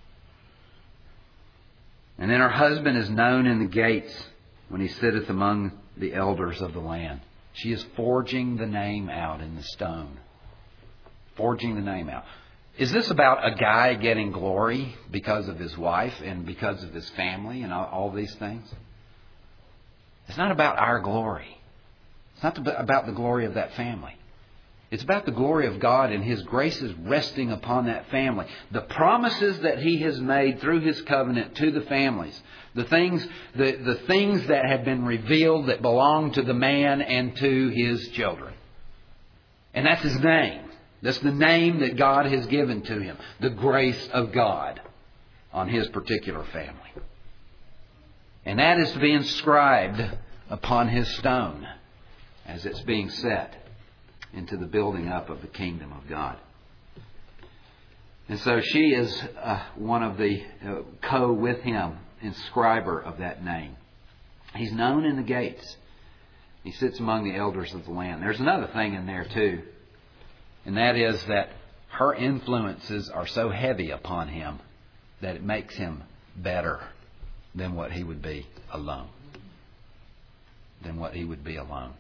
And then her husband is known in the gates when he sitteth among the elders of the land. She is forging the name out in the stone. Forging the name out. Is this about a guy getting glory because of his wife and because of his family and all, all these things? It's not about our glory. It's not about the glory of that family. It's about the glory of God and His graces resting upon that family. The promises that He has made through His covenant to the families. The things, the, the things that have been revealed that belong to the man and to his children. And that's His name. That's the name that God has given to him. The grace of God on his particular family. And that is to be inscribed upon his stone as it's being set into the building up of the kingdom of God. And so she is uh, one of the uh, co with him, inscriber of that name. He's known in the gates. He sits among the elders of the land. There's another thing in there too. And that is that her influences are so heavy upon him that it makes him better than what he would be alone. Than what he would be alone.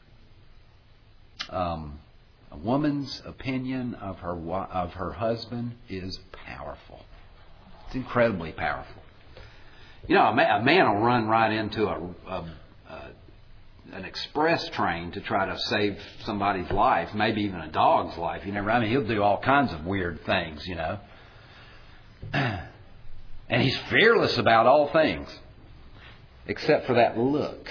Um, a woman's opinion of her of her husband is powerful. It's incredibly powerful. You know, a man, a man will run right into a, a, a an express train to try to save somebody's life, maybe even a dog's life. You never. I mean, he'll do all kinds of weird things, you know. And he's fearless about all things, except for that look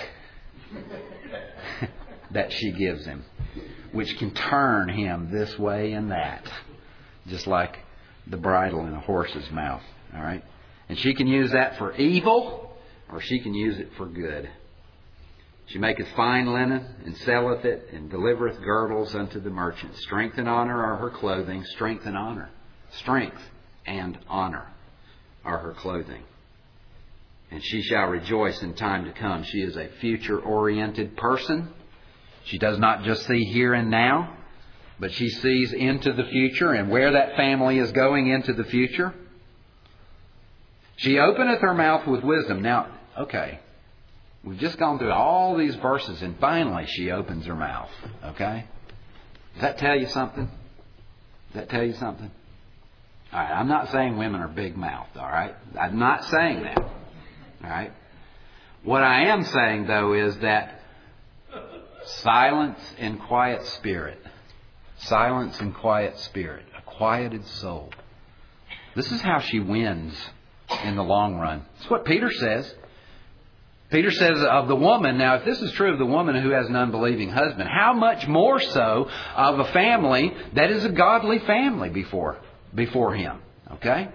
that she gives him, which can turn him this way and that, just like the bridle in a horse's mouth. All right, and she can use that for evil, or she can use it for good. She maketh fine linen, and selleth it, and delivereth girdles unto the merchant. Strength and honor are her clothing. Strength and honor. Strength and honor are her clothing. And she shall rejoice in time to come. She is a future-oriented person. She does not just see here and now, but she sees into the future and where that family is going into the future. She openeth her mouth with wisdom. Now, okay, we've just gone through all these verses and finally she opens her mouth. Okay? Does that tell you something? Does that tell you something? All right, I'm not saying women are big-mouthed, all right? I'm not saying that. All right? What I am saying, though, is that silence and quiet spirit. Silence and quiet spirit. A quieted soul. This is how she wins in the long run. That's what Peter says. Peter says of the woman, now if this is true of the woman who has an unbelieving husband, how much more so of a family that is a godly family before, before him. Okay?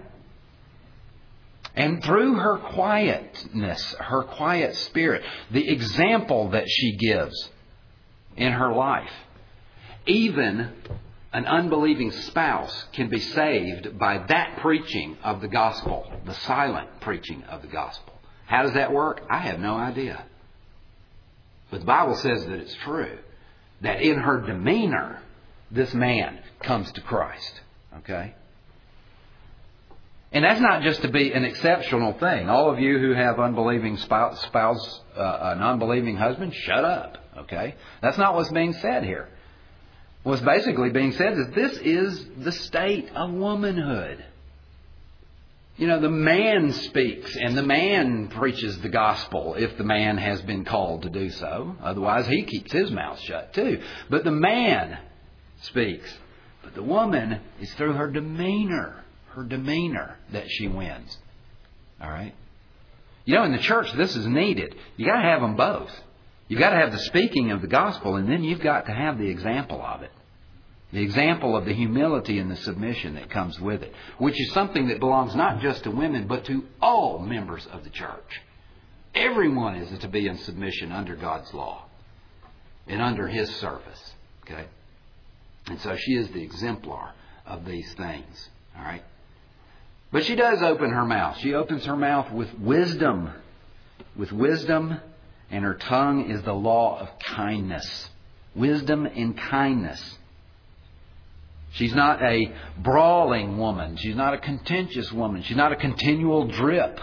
And through her quietness, her quiet spirit, the example that she gives in her life, even an unbelieving spouse can be saved by that preaching of the gospel, the silent preaching of the gospel. How does that work? I have no idea. But the Bible says that it's true. That in her demeanor, this man comes to Christ. Okay? And that's not just to be an exceptional thing. All of you who have unbelieving spouse, spouse uh, an unbelieving husband, shut up. Okay? That's not what's being said here. What's basically being said is this is the state of womanhood. You know, the man speaks and the man preaches the gospel if the man has been called to do so. Otherwise, he keeps his mouth shut too. But the man speaks. But the woman is through her demeanor, her demeanor that she wins. All right? You know, in the church, this is needed. You got to have them both. You've got to have the speaking of the gospel, and then you've got to have the example of it. The example of the humility and the submission that comes with it, which is something that belongs not just to women, but to all members of the church. Everyone is to be in submission under God's law and under His service. Okay? And so she is the exemplar of these things. All right? But she does open her mouth. She opens her mouth with wisdom. With wisdom, and her tongue is the law of kindness. Wisdom and kindness. She's not a brawling woman. She's not a contentious woman. She's not a continual drip.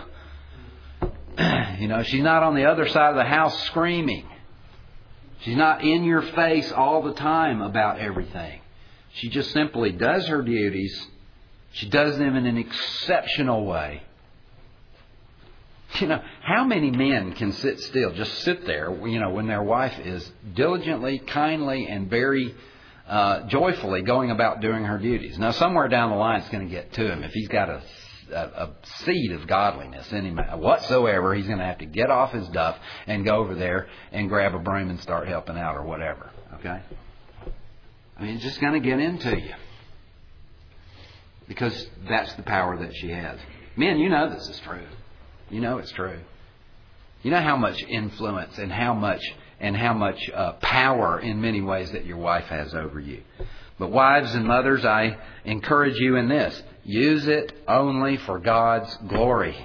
You know, she's not on the other side of the house screaming. She's not in your face all the time about everything. She just simply does her duties. She does them in an exceptional way. You know, how many men can sit still, just sit there, you know, when their wife is diligently, kindly, and very uh, joyfully going about doing her duties? Now, somewhere down the line, it's going to get to him. If he's got a, a, a seed of godliness in him whatsoever, he's going to have to get off his duff and go over there and grab a broom and start helping out or whatever. Okay? I mean, it's just going to get into you. Because that's the power that she has. Men, you know this is true. You know it's true. You know how much influence and how much and how much uh, power in many ways that your wife has over you. But wives and mothers, I encourage you in this. Use it only for God's glory.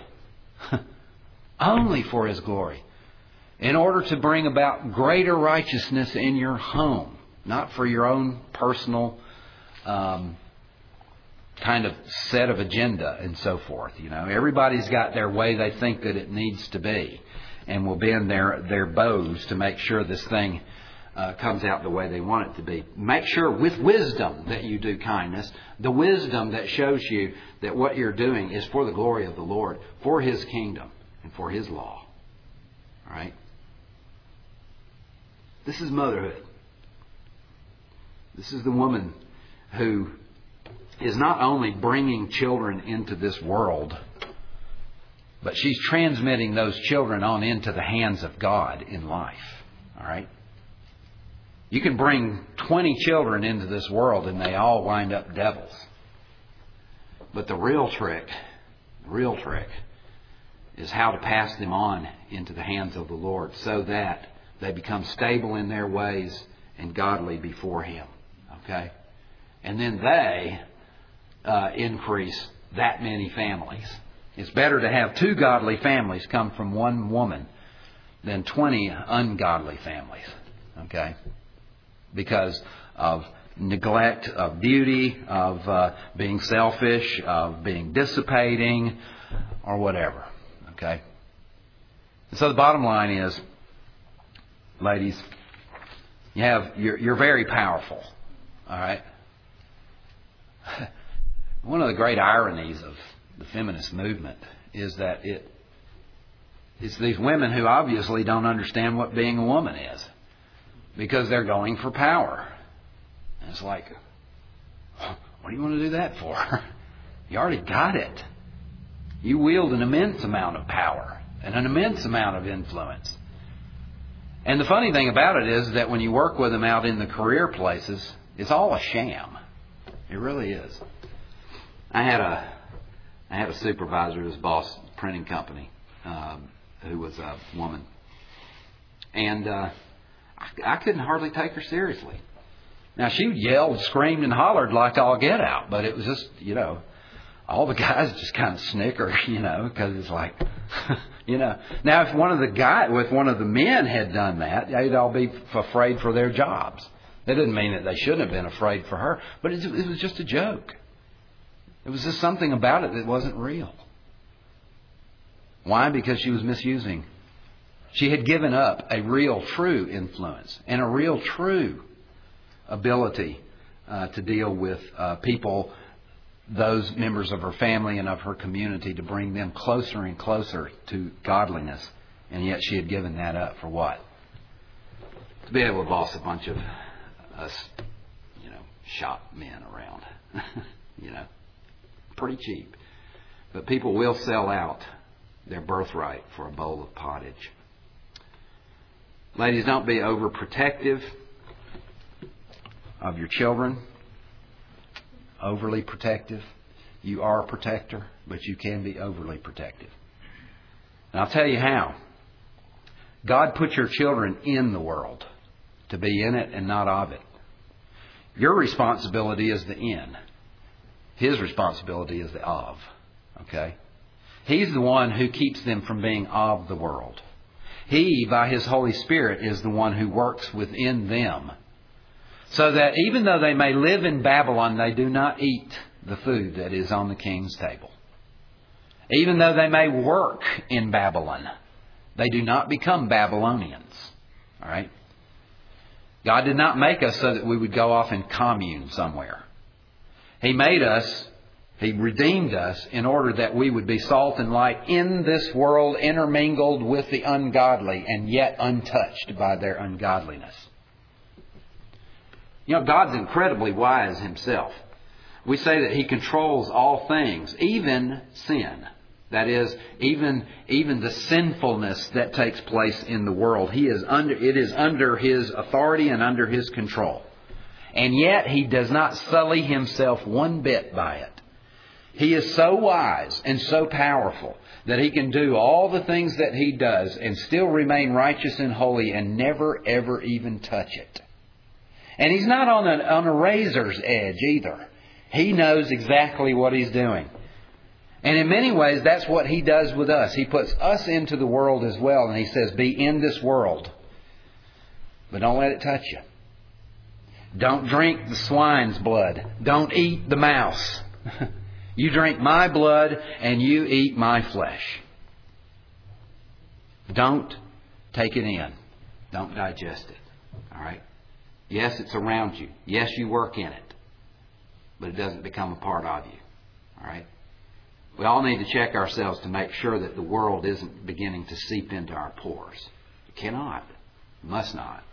Only for His glory. In order to bring about greater righteousness in your home. Not for your own personal um, kind of set of agenda and so forth. You know, everybody's got their way they think that it needs to be. And will bend their, their bows to make sure this thing uh, comes out the way they want it to be. Make sure with wisdom that you do kindness. The wisdom that shows you that what you're doing is for the glory of the Lord. For His kingdom and for His law. All right? This is motherhood. This is the woman who is not only bringing children into this world, but she's transmitting those children on into the hands of God in life. All right? You can bring twenty children into this world and they all wind up devils. But the real trick, the real trick, is how to pass them on into the hands of the Lord so that they become stable in their ways and godly before Him. Okay? And then they uh, increase that many families. It's better to have two godly families come from one woman than twenty ungodly families. Okay? Because of neglect of beauty, of uh, being selfish, of being dissipating, or whatever. Okay? And so the bottom line is, ladies, you have you're, you're very powerful. All right? One of the great ironies of the feminist movement is that it it's these women who obviously don't understand what being a woman is because they're going for power. And it's like, what do you want to do that for? You already got it. You wield an immense amount of power and an immense amount of influence. And the funny thing about it is that when you work with them out in the career places, it's all a sham. It really is. I had a I had a supervisor, his boss, printing company, um, who was a woman, and uh, I, I couldn't hardly take her seriously. Now she yelled, screamed, and hollered like all get out, but it was just, you know, all the guys just kind of snicker, you know, because it's like, you know. Now if one of the guy, if one of the men had done that, they'd all be afraid for their jobs. That didn't mean that they shouldn't have been afraid for her, but it, it was just a joke. It was just something about it that wasn't real. Why? Because she was misusing. She had given up a real, true influence and a real, true ability uh, to deal with uh, people, those members of her family and of her community, to bring them closer and closer to godliness. And yet she had given that up for what? To be able to boss a bunch of us, you know, shop men around. You know. Pretty cheap. But people will sell out their birthright for a bowl of pottage. Ladies, don't be overprotective of your children. Overly protective. You are a protector, but you can be overly protective. And I'll tell you how. God put your children in the world to be in it and not of it. Your responsibility is the in. His responsibility is the of. Okay? He's the one who keeps them from being of the world. He, by His Holy Spirit, is the one who works within them. So that even though they may live in Babylon, they do not eat the food that is on the king's table. Even though they may work in Babylon, they do not become Babylonians. All right? God did not make us so that we would go off and commune somewhere. He made us, He redeemed us in order that we would be salt and light in this world, intermingled with the ungodly and yet untouched by their ungodliness. You know, God's incredibly wise Himself. We say that He controls all things, even sin. That is, even, even the sinfulness that takes place in the world. He is under, it is under His authority and under His control. And yet He does not sully Himself one bit by it. He is so wise and so powerful that He can do all the things that He does and still remain righteous and holy and never, ever even touch it. And He's not on a, on a razor's edge either. He knows exactly what He's doing. And in many ways, that's what He does with us. He puts us into the world as well. And He says, be in this world, but don't let it touch you. Don't drink the swine's blood. Don't eat the mouse. You drink my blood and you eat my flesh. Don't take it in. Don't digest it. All right? Yes, it's around you. Yes, you work in it. But it doesn't become a part of you. All right? We all need to check ourselves to make sure that the world isn't beginning to seep into our pores. It cannot. It must not.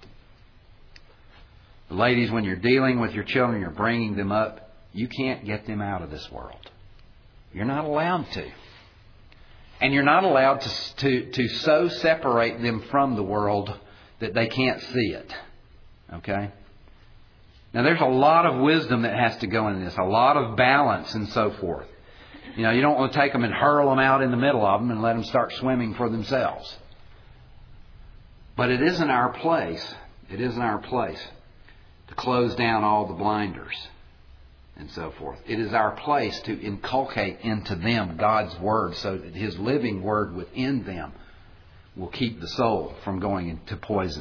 Ladies, when you're dealing with your children, you're bringing them up, you can't get them out of this world. You're not allowed to. And you're not allowed to, to, to so separate them from the world that they can't see it. Okay? Now, there's a lot of wisdom that has to go into this, a lot of balance and so forth. You know, you don't want to take them and hurl them out in the middle of them and let them start swimming for themselves. But it isn't our place. It isn't our place to close down all the blinders and so forth. It is our place to inculcate into them God's Word so that His living Word within them will keep the soul from going into poison.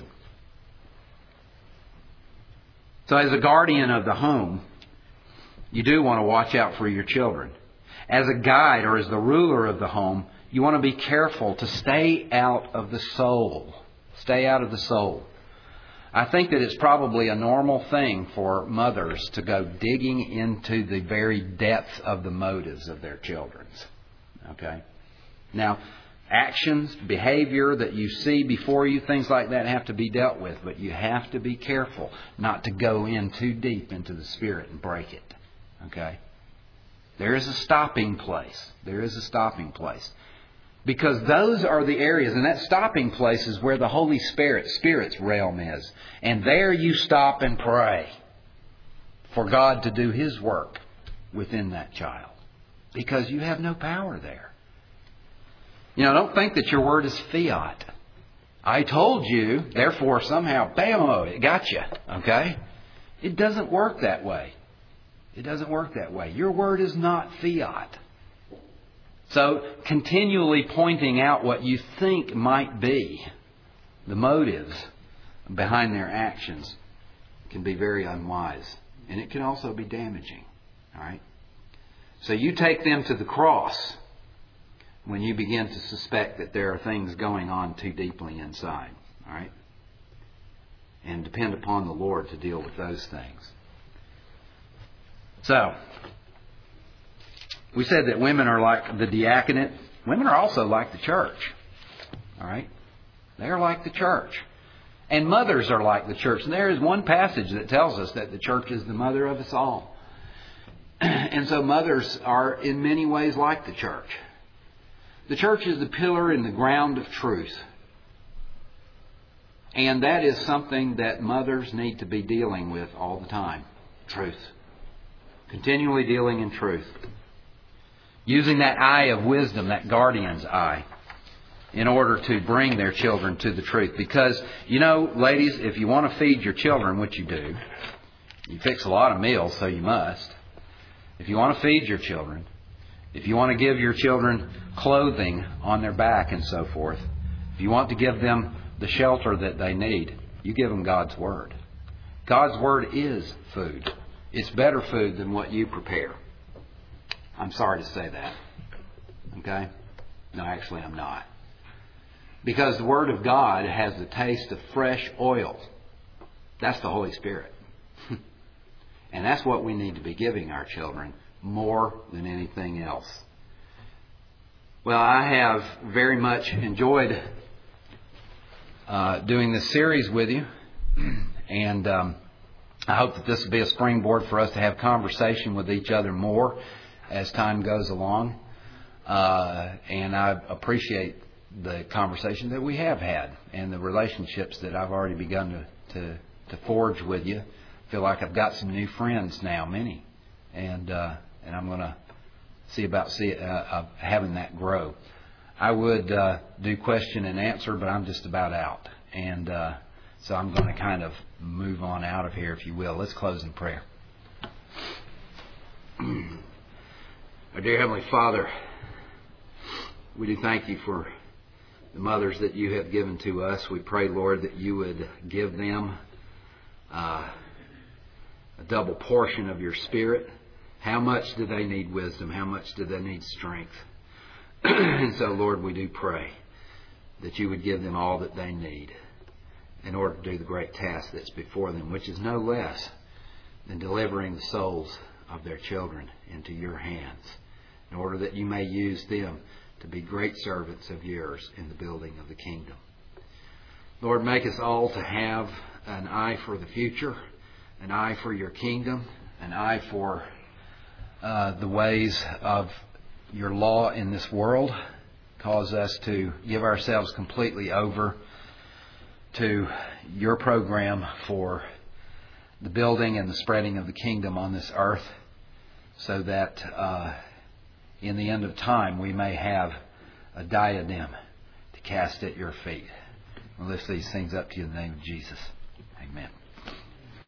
So as a guardian of the home, you do want to watch out for your children. As a guide or as the ruler of the home, you want to be careful to stay out of the soul. Stay out of the soul. I think that it's probably a normal thing for mothers to go digging into the very depth of the motives of their children's. Okay? Now, actions, behavior that you see before you, things like that have to be dealt with. But you have to be careful not to go in too deep into the spirit and break it. Okay? There is a stopping place. There is a stopping place. Because those are the areas, and that stopping place is where the Holy Spirit, Spirit's realm is. And there you stop and pray for God to do His work within that child. Because you have no power there. You know, don't think that your word is fiat. I told you, therefore somehow, bam-o, it got you. Okay? It doesn't work that way. It doesn't work that way. Your word is not fiat. So, continually pointing out what you think might be the motives behind their actions can be very unwise. And it can also be damaging. All right? So you take them to the cross when you begin to suspect that there are things going on too deeply inside. All right? And depend upon the Lord to deal with those things. So, we said that women are like the diaconate. Women are also like the church. All right? They are like the church. And mothers are like the church. And there is one passage that tells us that the church is the mother of us all. And so mothers are in many ways like the church. The church is the pillar and the ground of truth. And that is something that mothers need to be dealing with all the time. Truth. Continually dealing in truth. Using that eye of wisdom, that guardian's eye, in order to bring their children to the truth. Because, you know, ladies, if you want to feed your children, which you do, you fix a lot of meals, so you must. If you want to feed your children, if you want to give your children clothing on their back and so forth, if you want to give them the shelter that they need, you give them God's Word. God's Word is food. It's better food than what you prepare. I'm sorry to say that. Okay? No, actually I'm not. Because the Word of God has the taste of fresh oil. That's the Holy Spirit. And that's what we need to be giving our children more than anything else. Well, I have very much enjoyed uh, doing this series with you. And um, I hope that this will be a springboard for us to have conversation with each other more as time goes along. Uh, and I appreciate the conversation that we have had and the relationships that I've already begun to, to, to forge with you. I feel like I've got some new friends now, many. And uh, and I'm going to see about see, uh, uh, having that grow. I would uh, do question and answer, but I'm just about out. And uh, so I'm going to kind of move on out of here, if you will. Let's close in prayer. Our dear Heavenly Father, we do thank you for the mothers that you have given to us. We pray, Lord, that you would give them uh, a double portion of your Spirit. How much do they need wisdom? How much do they need strength? And so, Lord, we do pray that you would give them all that they need in order to do the great task that's before them, which is no less than delivering the souls of their children into your hands, in order that you may use them to be great servants of yours in the building of the kingdom. Lord, make us all to have an eye for the future, an eye for your kingdom, an eye for uh, the ways of your law in this world. Cause us to give ourselves completely over to your program for the building and the spreading of the kingdom on this earth, so that uh, in the end of time we may have a diadem to cast at your feet. We'll lift these things up to you in the name of Jesus. Amen.